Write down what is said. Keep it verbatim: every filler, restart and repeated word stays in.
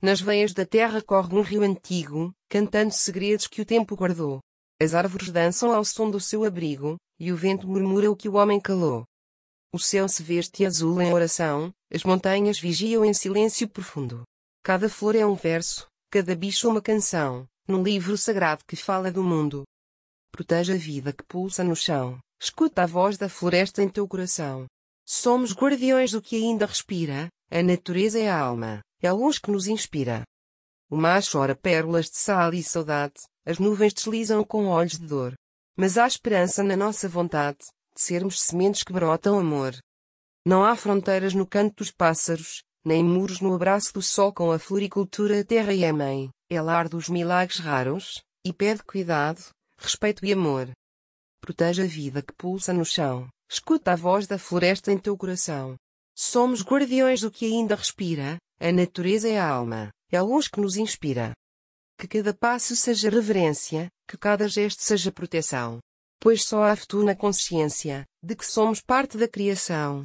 Nas veias da terra corre um rio antigo, cantando segredos que o tempo guardou. As árvores dançam ao som do seu abrigo, e o vento murmura o que o homem calou. O céu se veste azul em oração, as montanhas vigiam em silêncio profundo. Cada flor é um verso, cada bicho uma canção, num livro sagrado que fala do mundo. Proteja a vida que pulsa no chão, escuta a voz da floresta em teu coração. Somos guardiões do que ainda respira, a natureza é a alma, é a luz que nos inspira. O mar chora pérolas de sal e saudade, as nuvens deslizam com olhos de dor. Mas há esperança na nossa vontade, de sermos sementes que brotam amor. Não há fronteiras no canto dos pássaros, nem muros no abraço do sol. Com a floricultura a terra é mãe, é lar dos milagres raros, e pede cuidado, respeito e amor. Proteja a vida que pulsa no chão, escuta a voz da floresta em teu coração. Somos guardiões do que ainda respira, a natureza é a alma, é a luz que nos inspira. Que cada passo seja reverência, que cada gesto seja proteção. Pois só há futuro na consciência, de que somos parte da criação.